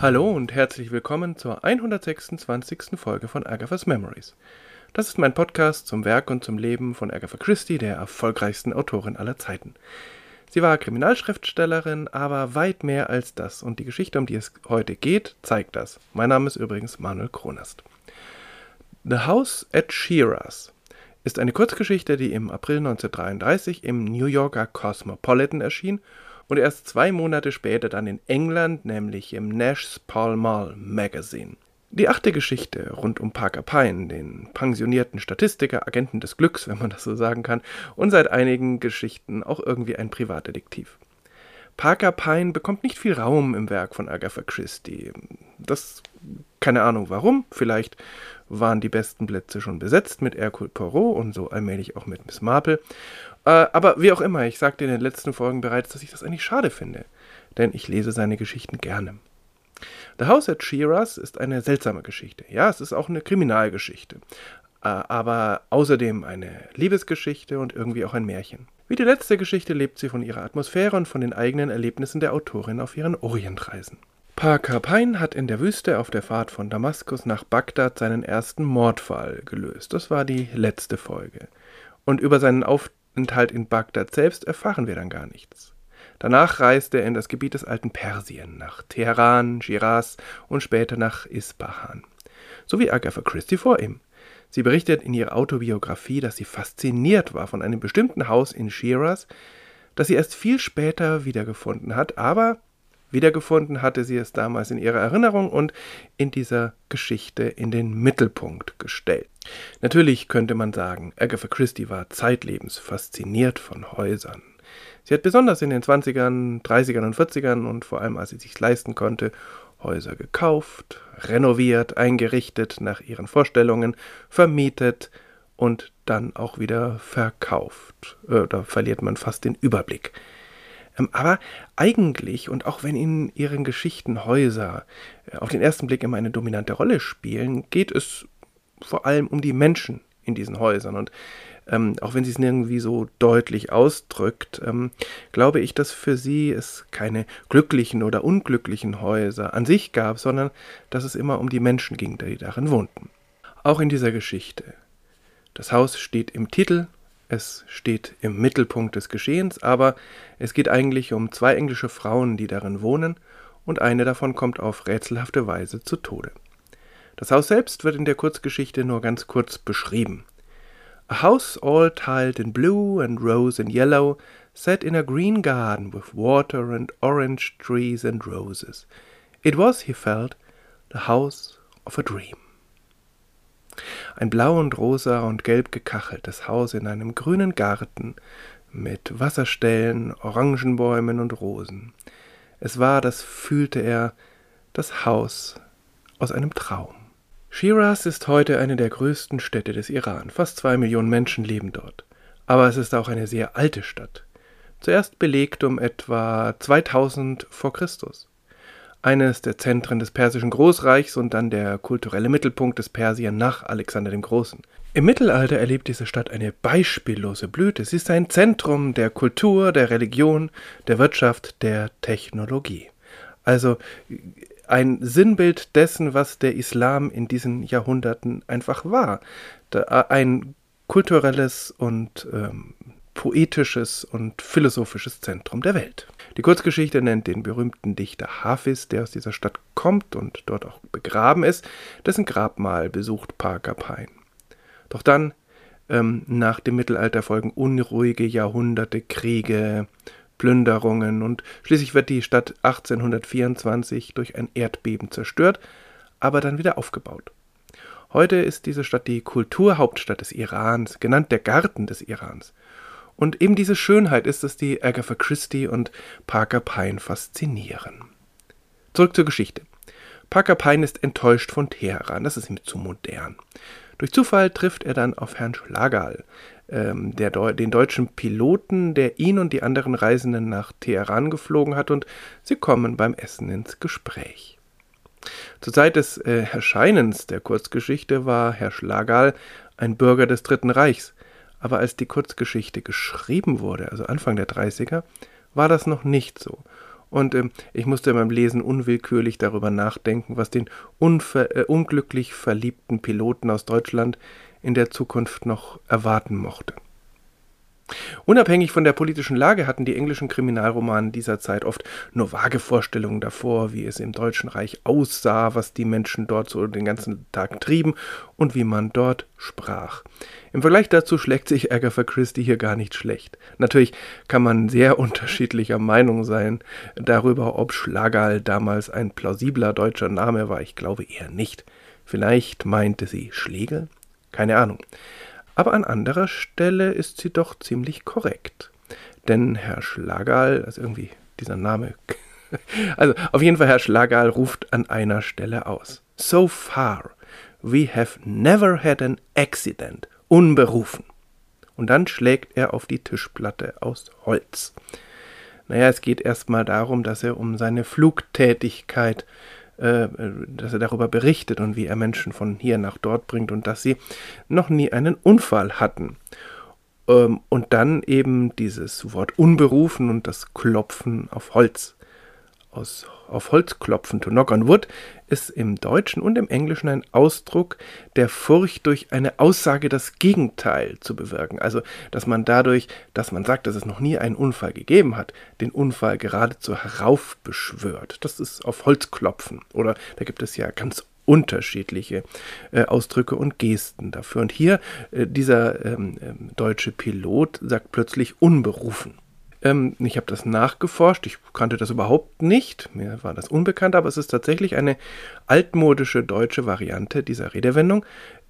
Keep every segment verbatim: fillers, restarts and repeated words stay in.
Hallo und herzlich willkommen zur hundertsechsundzwanzigsten Folge von Agatha's Memories. Das ist mein Podcast zum Werk und zum Leben von Agatha Christie, der erfolgreichsten Autorin aller Zeiten. Sie war Kriminalschriftstellerin, aber weit mehr als das, und die Geschichte, um die es heute geht, zeigt das. Mein Name ist übrigens Manuel Kronast. The House at Shiraz ist eine Kurzgeschichte, die im April neunzehnhundertdreiunddreißig im New Yorker Cosmopolitan erschien und erst zwei Monate später dann in England, nämlich im Nash's Pall Mall Magazine. Die achte Geschichte rund um Parker Pyne, den pensionierten Statistiker, Agenten des Glücks, wenn man das so sagen kann, und seit einigen Geschichten auch irgendwie ein Privatdetektiv. Parker Pyne bekommt nicht viel Raum im Werk von Agatha Christie. Das, keine Ahnung warum, vielleicht waren die besten Plätze schon besetzt mit Hercule Poirot und so allmählich auch mit Miss Marple. Äh, aber wie auch immer, ich sagte in den letzten Folgen bereits, dass ich das eigentlich schade finde, denn ich lese seine Geschichten gerne. The House at Shiraz ist eine seltsame Geschichte. Ja, es ist auch eine Kriminalgeschichte, äh, aber außerdem eine Liebesgeschichte und irgendwie auch ein Märchen. Wie die letzte Geschichte lebt sie von ihrer Atmosphäre und von den eigenen Erlebnissen der Autorin auf ihren Orientreisen. Parker Pyne hat in der Wüste auf der Fahrt von Damaskus nach Bagdad seinen ersten Mordfall gelöst. Das war die letzte Folge. Und über seinen Aufenthalt in Bagdad selbst erfahren wir dann gar nichts. Danach reiste er in das Gebiet des alten Persien, nach Teheran, Schiraz und später nach Ispahan. So wie Agatha Christie vor ihm. Sie berichtet in ihrer Autobiografie, dass sie fasziniert war von einem bestimmten Haus in Schiraz, das sie erst viel später wiedergefunden hat, aber wiedergefunden hatte sie es damals in ihrer Erinnerung und in dieser Geschichte in den Mittelpunkt gestellt. Natürlich könnte man sagen, Agatha Christie war zeitlebens fasziniert von Häusern. Sie hat besonders in den zwanzigern, dreißigern und vierzigern und vor allem, als sie sich leisten konnte, Häuser gekauft, renoviert, eingerichtet nach ihren Vorstellungen, vermietet und dann auch wieder verkauft. Äh, da verliert man fast den Überblick. Ähm, aber eigentlich, und auch wenn in ihren Geschichten Häuser äh, auf den ersten Blick immer eine dominante Rolle spielen, geht es vor allem um die Menschen in diesen Häusern. Und Ähm, auch wenn sie es irgendwie so deutlich ausdrückt, ähm, glaube ich, dass für sie es keine glücklichen oder unglücklichen Häuser an sich gab, sondern dass es immer um die Menschen ging, die darin wohnten. Auch in dieser Geschichte. Das Haus steht im Titel, es steht im Mittelpunkt des Geschehens, aber es geht eigentlich um zwei englische Frauen, die darin wohnen, und eine davon kommt auf rätselhafte Weise zu Tode. Das Haus selbst wird in der Kurzgeschichte nur ganz kurz beschrieben. A house all tiled in blue and rose and yellow, set in a green garden with water and orange trees and roses. It was, he felt, the house of a dream. Ein blau und rosa und gelb gekacheltes Haus in einem grünen Garten mit Wasserstellen, Orangenbäumen und Rosen. Es war, das fühlte er, das Haus aus einem Traum. Shiraz ist heute eine der größten Städte des Iran. Fast zwei Millionen Menschen leben dort. Aber es ist auch eine sehr alte Stadt. Zuerst belegt um etwa zweitausend vor Christus. Eines der Zentren des persischen Großreichs und dann der kulturelle Mittelpunkt des Persien nach Alexander dem Großen. Im Mittelalter erlebt diese Stadt eine beispiellose Blüte. Sie ist ein Zentrum der Kultur, der Religion, der Wirtschaft, der Technologie. Also ein Sinnbild dessen, was der Islam in diesen Jahrhunderten einfach war. Ein kulturelles und ähm, poetisches und philosophisches Zentrum der Welt. Die Kurzgeschichte nennt den berühmten Dichter Hafiz, der aus dieser Stadt kommt und dort auch begraben ist. Dessen Grabmal besucht Parker Pyne. Doch dann, ähm, nach dem Mittelalter folgen unruhige Jahrhunderte, Kriege, Plünderungen und schließlich wird die Stadt achtzehnhundertvierundzwanzig durch ein Erdbeben zerstört, aber dann wieder aufgebaut. Heute ist diese Stadt die Kulturhauptstadt des Irans, genannt der Garten des Irans. Und eben diese Schönheit ist es, die Agatha Christie und Parker Pyne faszinieren. Zurück zur Geschichte. Parker Pyne ist enttäuscht von Teheran, das ist ihm zu modern. Durch Zufall trifft er dann auf Herrn Schlagal, ähm, der, den deutschen Piloten, der ihn und die anderen Reisenden nach Teheran geflogen hat, und sie kommen beim Essen ins Gespräch. Zur Zeit des äh, Erscheinens der Kurzgeschichte war Herr Schlagal ein Bürger des Dritten Reichs, aber als die Kurzgeschichte geschrieben wurde, also Anfang der dreißiger, war das noch nicht so. Und ähm, ich musste beim Lesen unwillkürlich darüber nachdenken, was den unver- äh, unglücklich verliebten Piloten aus Deutschland in der Zukunft noch erwarten mochte. Unabhängig von der politischen Lage hatten die englischen Kriminalromane dieser Zeit oft nur vage Vorstellungen davor, wie es im Deutschen Reich aussah, was die Menschen dort so den ganzen Tag trieben und wie man dort sprach. Im Vergleich dazu schlägt sich Agatha Christie hier gar nicht schlecht. Natürlich kann man sehr unterschiedlicher Meinung sein darüber, ob Schlagerl damals ein plausibler deutscher Name war. Ich glaube eher nicht. Vielleicht meinte sie Schlegel? Keine Ahnung. Aber an anderer Stelle ist sie doch ziemlich korrekt. Denn Herr Schlagerl, also irgendwie dieser Name, also auf jeden Fall Herr Schlagerl ruft an einer Stelle aus. So far, we have never had an accident. Unberufen. Und dann schlägt er auf die Tischplatte aus Holz. Naja, es geht erstmal darum, dass er um seine Flugtätigkeit dass er darüber berichtet und wie er Menschen von hier nach dort bringt und dass sie noch nie einen Unfall hatten. Und dann eben dieses Wort unberufen und das Klopfen auf Holz. Aus, auf Holz klopfen, to knock on wood, ist im Deutschen und im Englischen ein Ausdruck der Furcht, durch eine Aussage das Gegenteil zu bewirken. Also, dass man dadurch, dass man sagt, dass es noch nie einen Unfall gegeben hat, den Unfall geradezu heraufbeschwört. Das ist auf Holz klopfen. Oder da gibt es ja ganz unterschiedliche äh, Ausdrücke und Gesten dafür. Und hier, äh, dieser ähm, äh, deutsche Pilot sagt plötzlich unberufen. Ich habe das nachgeforscht, ich kannte das überhaupt nicht, mir war das unbekannt, aber es ist tatsächlich eine altmodische deutsche Variante dieser Redewendung,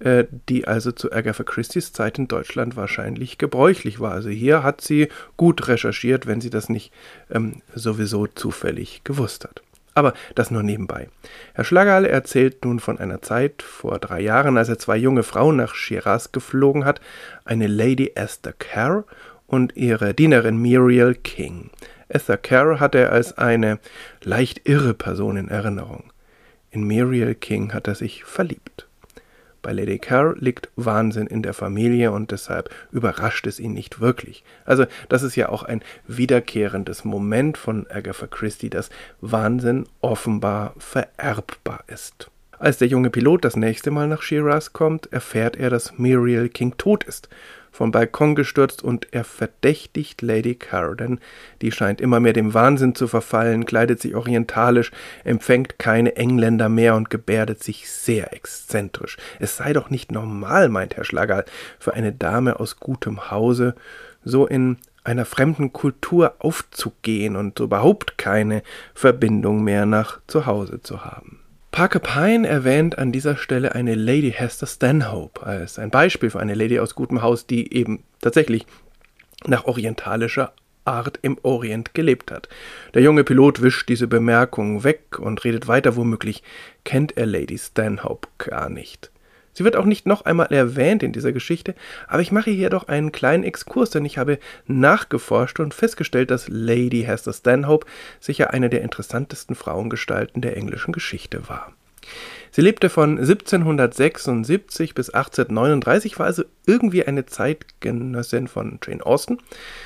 die also zu Agatha Christies Zeit in Deutschland wahrscheinlich gebräuchlich war. Also hier hat sie gut recherchiert, wenn sie das nicht ähm, sowieso zufällig gewusst hat. Aber das nur nebenbei. Herr Schlagerl erzählt nun von einer Zeit vor drei Jahren, als er zwei junge Frauen nach Shiraz geflogen hat, eine Lady Esther Kerr und ihre Dienerin Muriel King. Esther Kerr hat er als eine leicht irre Person in Erinnerung. In Muriel King hat er sich verliebt. Bei Lady Kerr liegt Wahnsinn in der Familie und deshalb überrascht es ihn nicht wirklich. Also das ist ja auch ein wiederkehrendes Moment von Agatha Christie, dass Wahnsinn offenbar vererbbar ist. Als der junge Pilot das nächste Mal nach Shiraz kommt, erfährt er, dass Muriel King tot ist, vom Balkon gestürzt, und er verdächtigt Lady Kerr, denn die scheint immer mehr dem Wahnsinn zu verfallen, kleidet sich orientalisch, empfängt keine Engländer mehr und gebärdet sich sehr exzentrisch. Es sei doch nicht normal, meint Herr Schlagerl, für eine Dame aus gutem Hause so in einer fremden Kultur aufzugehen und überhaupt keine Verbindung mehr nach zu Hause zu haben. Parker Pyne erwähnt an dieser Stelle eine Lady Hester Stanhope als ein Beispiel für eine Lady aus gutem Haus, die eben tatsächlich nach orientalischer Art im Orient gelebt hat. Der junge Pilot wischt diese Bemerkung weg und redet weiter, womöglich kennt er Lady Stanhope gar nicht. Sie wird auch nicht noch einmal erwähnt in dieser Geschichte, aber ich mache hier doch einen kleinen Exkurs, denn ich habe nachgeforscht und festgestellt, dass Lady Hester Stanhope sicher eine der interessantesten Frauengestalten der englischen Geschichte war. Sie lebte von siebzehnhundertsechsundsiebzig bis achtzehnhundertneununddreißig, war also irgendwie eine Zeitgenössin von Jane Austen.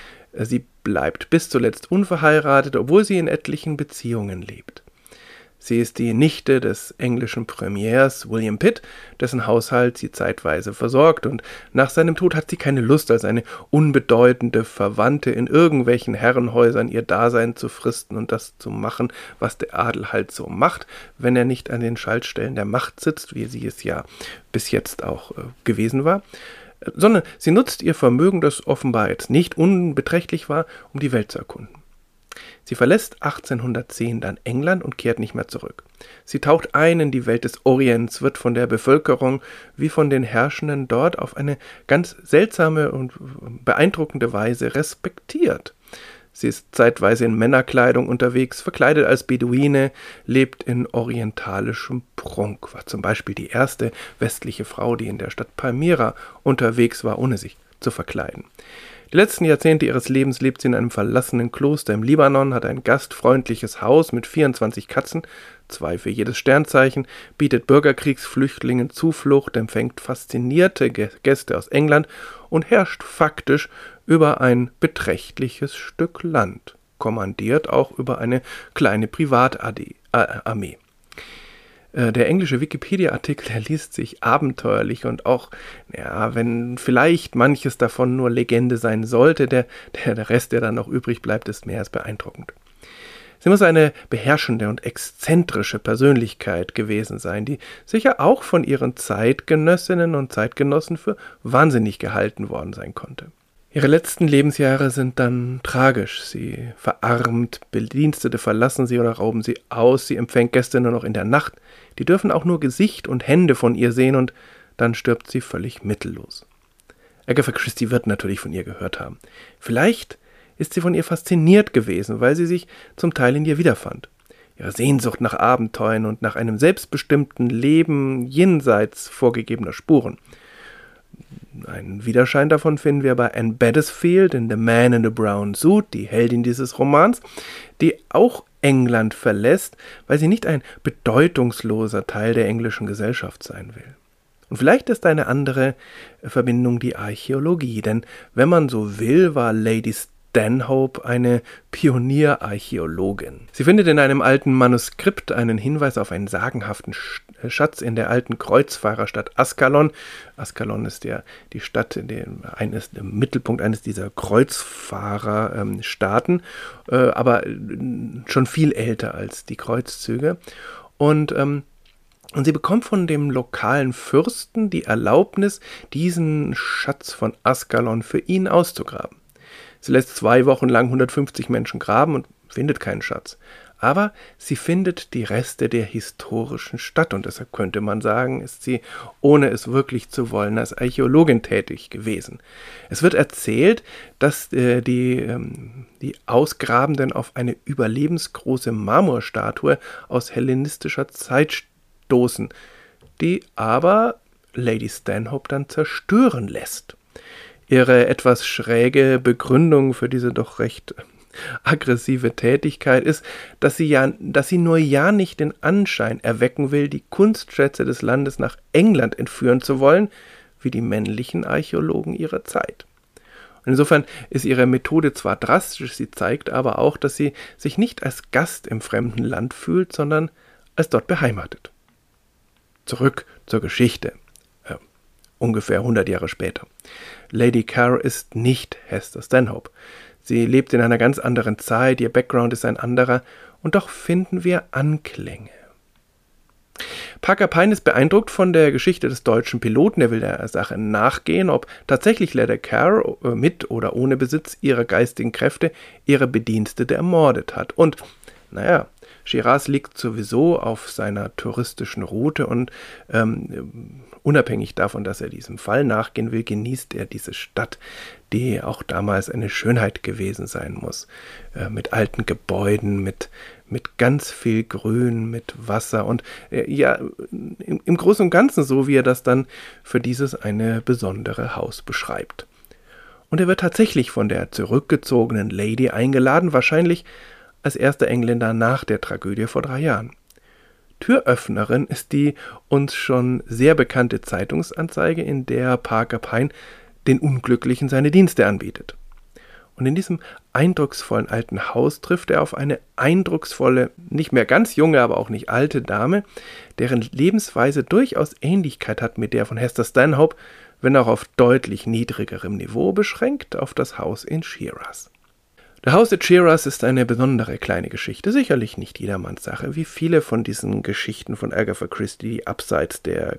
Sie bleibt bis zuletzt unverheiratet, obwohl sie in etlichen Beziehungen lebt. Sie ist die Nichte des englischen Premiers William Pitt, dessen Haushalt sie zeitweise versorgt, und nach seinem Tod hat sie keine Lust, als eine unbedeutende Verwandte in irgendwelchen Herrenhäusern ihr Dasein zu fristen und das zu machen, was der Adel halt so macht, wenn er nicht an den Schaltstellen der Macht sitzt, wie sie es ja bis jetzt auch äh, gewesen war, sondern sie nutzt ihr Vermögen, das offenbar jetzt nicht unbeträchtlich war, um die Welt zu erkunden. Sie verlässt achtzehnhundertzehn dann England und kehrt nicht mehr zurück. Sie taucht ein in die Welt des Orients, wird von der Bevölkerung wie von den Herrschenden dort auf eine ganz seltsame und beeindruckende Weise respektiert. Sie ist zeitweise in Männerkleidung unterwegs, verkleidet als Beduine, lebt in orientalischem Prunk, war zum Beispiel die erste westliche Frau, die in der Stadt Palmyra unterwegs war, ohne sich zu verkleiden. Die letzten Jahrzehnte ihres Lebens lebt sie in einem verlassenen Kloster im Libanon, hat ein gastfreundliches Haus mit vierundzwanzig Katzen, zwei für jedes Sternzeichen, bietet Bürgerkriegsflüchtlingen Zuflucht, empfängt faszinierte Gäste aus England und herrscht faktisch über ein beträchtliches Stück Land. kommandiert auch über eine kleine Privatarmee. Der englische Wikipedia-Artikel, der liest sich abenteuerlich und auch, ja, wenn vielleicht manches davon nur Legende sein sollte, der, der, der Rest, der dann noch übrig bleibt, ist mehr als beeindruckend. Sie muss eine beherrschende und exzentrische Persönlichkeit gewesen sein, die sicher auch von ihren Zeitgenössinnen und Zeitgenossen für wahnsinnig gehalten worden sein konnte. Ihre letzten Lebensjahre sind dann tragisch. Sie verarmt, Bedienstete verlassen sie oder rauben sie aus, sie empfängt Gäste nur noch in der Nacht, die dürfen auch nur Gesicht und Hände von ihr sehen und dann stirbt sie völlig mittellos. Agatha Christie wird natürlich von ihr gehört haben. Vielleicht ist sie von ihr fasziniert gewesen, weil sie sich zum Teil in ihr wiederfand. Ihre Sehnsucht nach Abenteuern und nach einem selbstbestimmten Leben jenseits vorgegebener Spuren. Einen Widerschein davon finden wir bei Anne Beddesfield in The Man in the Brown Suit, die Heldin dieses Romans, die auch England verlässt, weil sie nicht ein bedeutungsloser Teil der englischen Gesellschaft sein will. Und vielleicht ist eine andere Verbindung die Archäologie, denn wenn man so will, war Lady Stanhope eine Pionierarchäologin. Sie findet in einem alten Manuskript einen Hinweis auf einen sagenhaften Schatz in der alten Kreuzfahrerstadt Askalon. Askalon ist ja die Stadt, in der eines, der Mittelpunkt eines dieser Kreuzfahrerstaaten, äh, aber schon viel älter als die Kreuzzüge. Und ähm, Und sie bekommt von dem lokalen Fürsten die Erlaubnis, diesen Schatz von Askalon für ihn auszugraben. Sie lässt zwei Wochen lang hundertfünfzig Menschen graben und findet keinen Schatz. Aber sie findet die Reste der historischen Stadt und deshalb könnte man sagen, ist sie, ohne es wirklich zu wollen, als Archäologin tätig gewesen. Es wird erzählt, dass äh, die, ähm, die Ausgrabenden auf eine überlebensgroße Marmorstatue aus hellenistischer Zeit stoßen, die aber Lady Stanhope dann zerstören lässt. Ihre etwas schräge Begründung für diese doch recht aggressive Tätigkeit ist, dass sie, ja, dass sie nur ja nicht den Anschein erwecken will, die Kunstschätze des Landes nach England entführen zu wollen, wie die männlichen Archäologen ihrer Zeit. Und insofern ist ihre Methode zwar drastisch, sie zeigt aber auch, dass sie sich nicht als Gast im fremden Land fühlt, sondern als dort beheimatet. Zurück zur Geschichte. Äh, ungefähr hundert Jahre später. Lady Carr ist nicht Hester Stanhope. Sie lebt in einer ganz anderen Zeit, ihr Background ist ein anderer, und doch finden wir Anklänge. Parker Pyne ist beeindruckt von der Geschichte des deutschen Piloten. Er will der Sache nachgehen, ob tatsächlich Lady Carr mit oder ohne Besitz ihrer geistigen Kräfte ihre Bedienstete ermordet hat. Und, naja, Shiraz liegt sowieso auf seiner touristischen Route und ähm, unabhängig davon, dass er diesem Fall nachgehen will, genießt er diese Stadt, die auch damals eine Schönheit gewesen sein muss. Äh, mit alten Gebäuden, mit, mit ganz viel Grün, mit Wasser und äh, ja, im, im Großen und Ganzen so, wie er das dann für dieses eine besondere Haus beschreibt. Und er wird tatsächlich von der zurückgezogenen Lady eingeladen, wahrscheinlich als erster Engländer nach der Tragödie vor drei Jahren. Türöffnerin ist die uns schon sehr bekannte Zeitungsanzeige, in der Parker Pyne den Unglücklichen seine Dienste anbietet. Und in diesem eindrucksvollen alten Haus trifft er auf eine eindrucksvolle, nicht mehr ganz junge, aber auch nicht alte Dame, deren Lebensweise durchaus Ähnlichkeit hat mit der von Hester Stanhope, wenn auch auf deutlich niedrigerem Niveau beschränkt, auf das Haus in Shiraz. Das Haus at Shiraz ist eine besondere kleine Geschichte, sicherlich nicht jedermanns Sache, wie viele von diesen Geschichten von Agatha Christie, die abseits der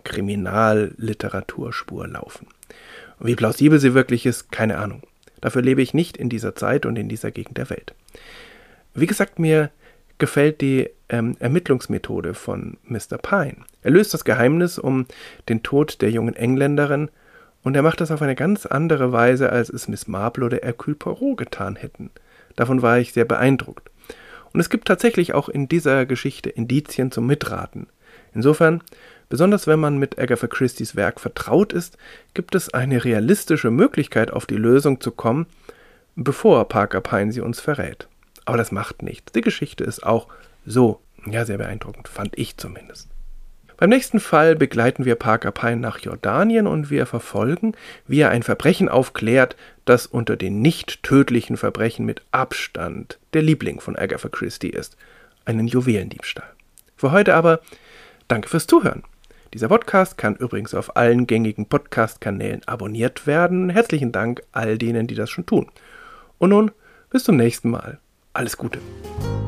Kriminalliteraturspur laufen. Und wie plausibel sie wirklich ist, keine Ahnung. Dafür lebe ich nicht in dieser Zeit und in dieser Gegend der Welt. Wie gesagt, mir gefällt die ähm, Ermittlungsmethode von Mister Pyne. Er löst das Geheimnis um den Tod der jungen Engländerin und er macht das auf eine ganz andere Weise, als es Miss Marple oder Hercule Poirot getan hätten. Davon war ich sehr beeindruckt. Und es gibt tatsächlich auch in dieser Geschichte Indizien zum Mitraten. Insofern, besonders wenn man mit Agatha Christies Werk vertraut ist, gibt es eine realistische Möglichkeit, auf die Lösung zu kommen, bevor Parker Pyne sie uns verrät. Aber das macht nichts. Die Geschichte ist auch so, ja, sehr beeindruckend, fand ich zumindest. Beim nächsten Fall begleiten wir Parker Pyne nach Jordanien und wir verfolgen, wie er ein Verbrechen aufklärt, das unter den nicht tödlichen Verbrechen mit Abstand der Liebling von Agatha Christie ist. Einen Juwelendiebstahl. Für heute aber danke fürs Zuhören. Dieser Podcast kann übrigens auf allen gängigen Podcast-Kanälen abonniert werden. Herzlichen Dank all denen, die das schon tun. Und nun bis zum nächsten Mal. Alles Gute.